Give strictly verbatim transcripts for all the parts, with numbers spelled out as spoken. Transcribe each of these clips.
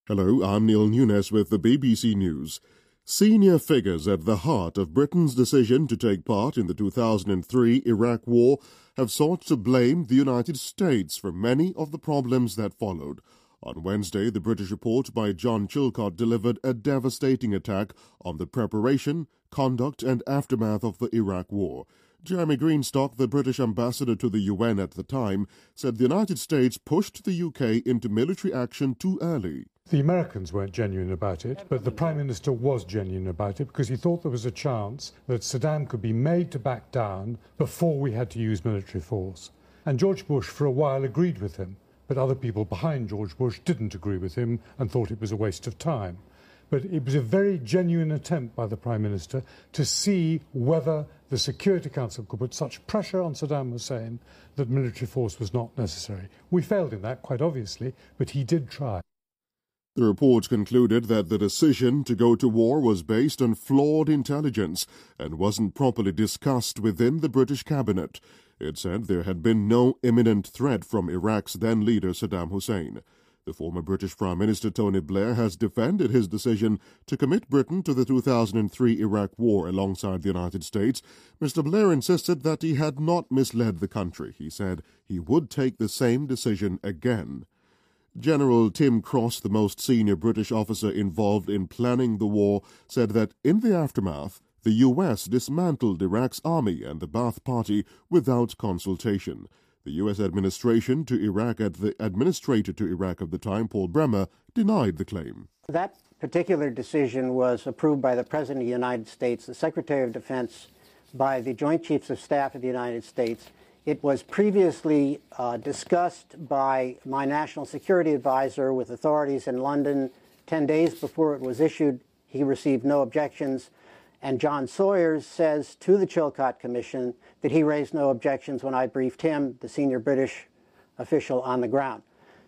Hello, I'm Neil Nunes with the B B C News. Senior figures at the heart of Britain's decision to take part in the two thousand three Iraq War have sought to blame the United States for many of the problems that followed. On Wednesday, the British report by John Chilcot delivered a devastating attack on the preparation, conduct and aftermath of the Iraq War. Jeremy Greenstock, the British ambassador to the U N at the time, said the United States pushed the U K into military action too early. The Americans weren't genuine about it, but the Prime Minister was genuine about it because he thought there was a chance that Saddam could be made to back down before we had to use military force. And George Bush, for a while, agreed with him, but other people behind George Bush didn't agree with him and thought it was a waste of time. But it was a very genuine attempt by the Prime Minister to see whether the Security Council could put such pressure on Saddam Hussein that military force was not necessary. We failed in that, quite obviously, but he did try. The report concluded that the decision to go to war was based on flawed intelligence and wasn't properly discussed within the British cabinet. It said there had been no imminent threat from Iraq's then-leader Saddam Hussein. The former British Prime Minister Tony Blair has defended his decision to commit Britain to the two thousand three Iraq War alongside the United States. Mister Blair insisted that he had not misled the country. He said he would take the same decision again. General Tim Cross, the most senior British officer involved in planning the war, said that in the aftermath, the U S dismantled Iraq's army and the Ba'ath Party without consultation. The U S administration to Iraq at the administrator to Iraq of the time, Paul Bremer, denied the claim. That particular decision was approved by the President of the United States, the Secretary of Defense, by the Joint Chiefs of Staff of the United States. It was previously uh, discussed by my national security advisor with authorities in London. Ten days before it was issued, he received no objections. And John Sawyers says to the Chilcot Commission that he raised no objections when I briefed him, the senior British official on the ground.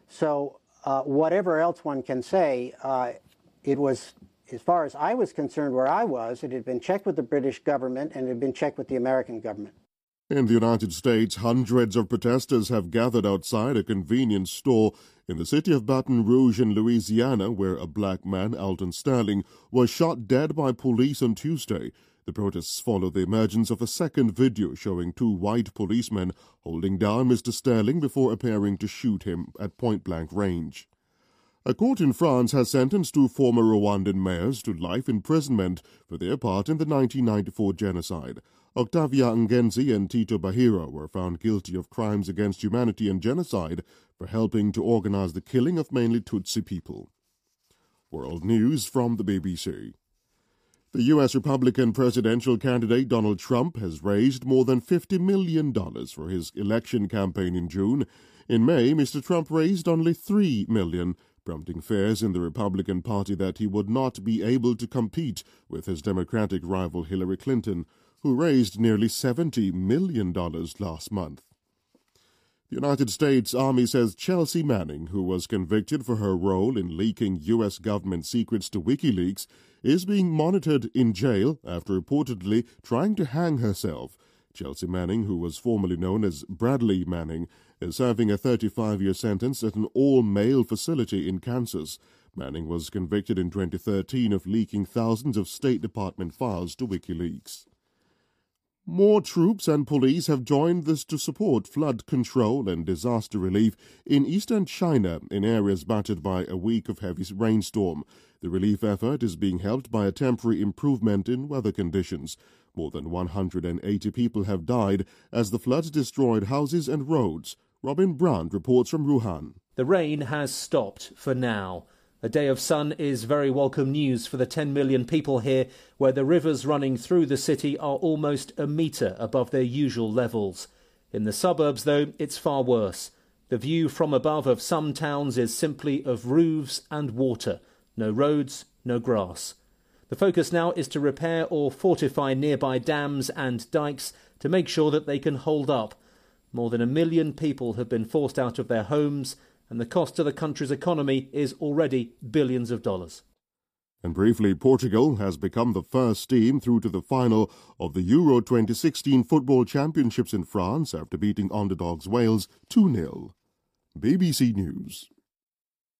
So uh, whatever else one can say, uh, it was, as far as I was concerned, where I was, it had been checked with the British government and it had been checked with the American government. In the United States, hundreds of protesters have gathered outside a convenience store in the city of Baton Rouge in Louisiana, where a black man, Alton Sterling, was shot dead by police on Tuesday. The protests follow the emergence of a second video showing two white policemen holding down Mister Sterling before appearing to shoot him at point-blank range. A court in France has sentenced two former Rwandan mayors to life imprisonment for their part in the nineteen ninety-four genocide. Octavia Ngenzi and Tito Bahira were found guilty of crimes against humanity and genocide for helping to organize the killing of mainly Tutsi people. World News from the B B C. The U S Republican presidential candidate Donald Trump has raised more than fifty million dollars for his election campaign in June. In May, Mister Trump raised only three million dollars, prompting fears in the Republican Party that he would not be able to compete with his Democratic rival Hillary Clinton, who raised nearly seventy million dollars last month. The United States Army says Chelsea Manning, who was convicted for her role in leaking U S government secrets to WikiLeaks, is being monitored in jail after reportedly trying to hang herself. Chelsea Manning, who was formerly known as Bradley Manning, is serving a thirty-five-year sentence at an all-male facility in Kansas. Manning was convicted in twenty thirteen of leaking thousands of State Department files to WikiLeaks. More troops and police have joined this to support flood control and disaster relief in eastern China in areas battered by a week of heavy rainstorm. The relief effort is being helped by a temporary improvement in weather conditions. More than one hundred eighty people have died as the floods destroyed houses and roads. Robin Brandt reports from Wuhan. The rain has stopped for now. A day of sun is very welcome news for the ten million people here, where the rivers running through the city are almost a metre above their usual levels. In the suburbs, though, it's far worse. The view from above of some towns is simply of roofs and water. No roads, no grass. The focus now is to repair or fortify nearby dams and dikes to make sure that they can hold up. More than a million people have been forced out of their homes, and the cost to the country's economy is already billions of dollars. And briefly, Portugal has become the first team through to the final of the Euro twenty sixteen Football Championships in France after beating underdogs Wales two nil. B B C News.